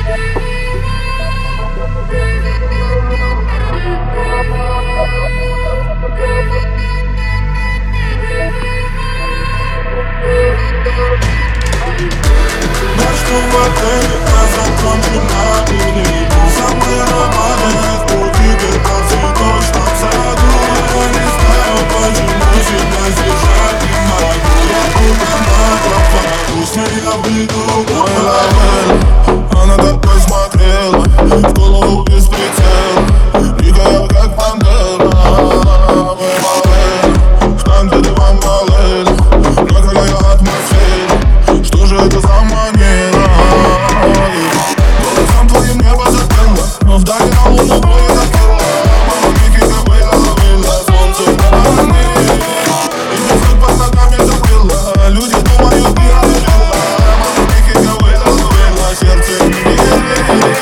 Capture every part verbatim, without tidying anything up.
Начну в отеле, а закончу на берегу. Самый ароматный пути где-то в цветочном саду. Я не знаю, почему себя сдержать не могу. Я будто на пропаду, с ней я приду к мой. Она так посмотрела, в голову без прицела. Дикая как пантера, мы малые, в танке ты помалели. Накаляя атмосферу, что же это за манера? Голосом твоим небо закрыло, но вдали на луну будет открыла. Мама Михика выла, выла, солнце пламя. И песок под ногами закрыла, люди думают, ты ожила. Мама Михика выла, выла, сердце не верит.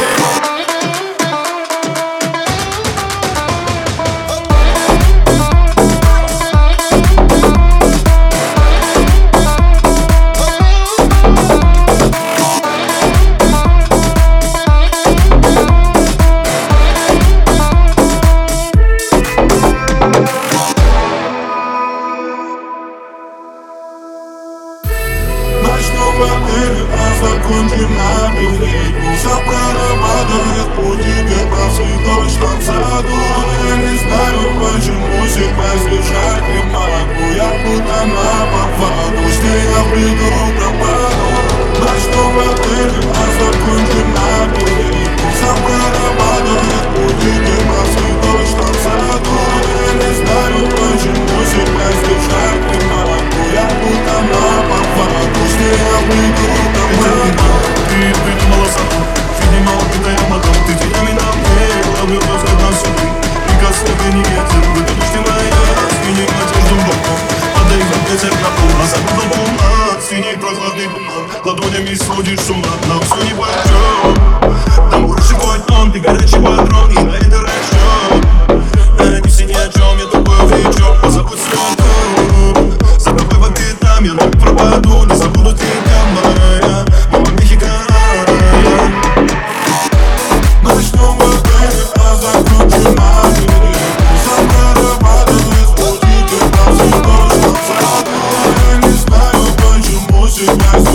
Начну в отеле, а закончим на берегу. Самый ароматный пути где-то в цветочном саду. Я не знаю, почему себя сдержать не могу. Я будто на поводу, с ней я приду к пропаду. Начну в отеле, а закончим на берегу. Самый ароматный пути где-то в цветочном саду. Я не знаю, почему себя сдержать не могу. Я будто на поводу, с ней я приду к пропаду. Ты придумала саду, видимо убитая мотом. Ты тенями на мне, ловлю взгляд на суды. Прикосновение ветер, выдушьте моя. Синий одежду боком, подойду ветер на пол. А забыла луна, синий прохладный туман. Ладонями сводишь с ума, нам все ни по чем. Там хороший тон, ты горячий патрон, и на это расчет. Не все ни о чем, я такой увлечен. Позабудь свою, за тобой по пятам, я так пропаду. Не забуду тебя, моя мама Мехика. Начну в отеле, а закончу на берегу. Самый ароматный пути где-то в цветочном саду. Я не знаю, почему себя